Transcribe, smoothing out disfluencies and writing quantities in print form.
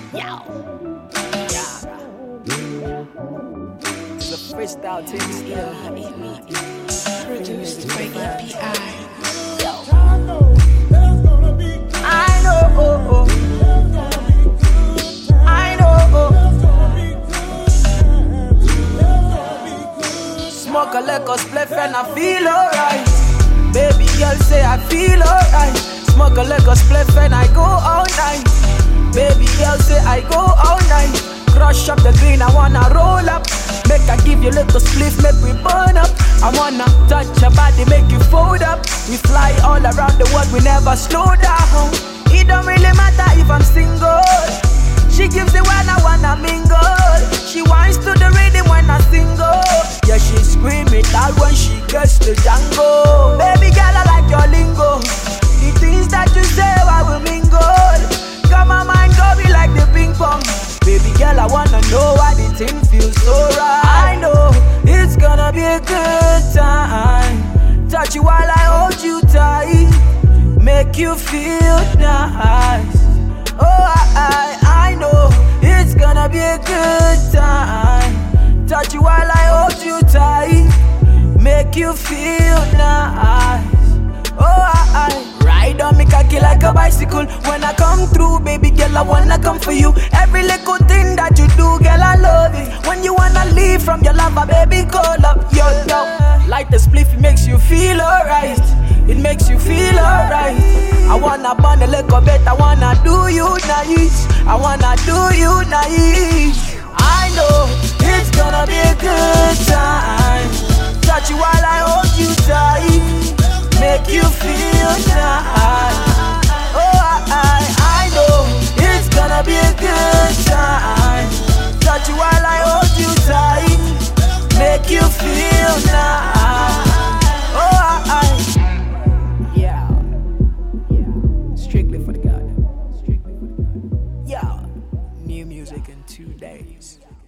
Yeah. It's a freestyle thing still. Produced by EPI. I know. I know. Smoke a liquor spliff and I feel alright. Baby girl say I feel alright. Smoke a liquor spliff and I go all night. Baby girl say I go all night. Crush up the green, I wanna roll up. Make I give you little spliff, make we burn up. I wanna touch your body, make you fold up. We fly all around the world, we never slow down. It don't really matter if I'm single. She gives it when I wanna mingle. She whines to the rhythm when I single. Yeah, she scream it out when she gets to Django. Baby girl, I like your lingo. The things that you say, I will mingle. Got my mind going like the ping pong. Baby girl, I wanna know why the thing feels so right. I know it's gonna be a good time. Touch you while I hold you tight. Make you feel nice. Oh, I know it's gonna be a good time. Touch you while I hold you tight. Make you feel nice. Oh, I ride on me cocky like a bicycle. When I come through, baby girl, I wanna come for you. Every little thing that you do, girl, I love it. When you wanna leave from your lover, baby, call up. Yo. Like the spliff, it makes you feel alright. It makes you feel alright. I wanna burn a little bit, I wanna do you nice. I wanna do you nice. I know it's gonna be a good time. Touch you while I hold you tight. Make you feel nice. Oh, I know it's gonna be a good time. Touch you while I hold you tight. Make you feel nice. Oh, yeah. Strictly for the God. Yeah. New music in 2 days.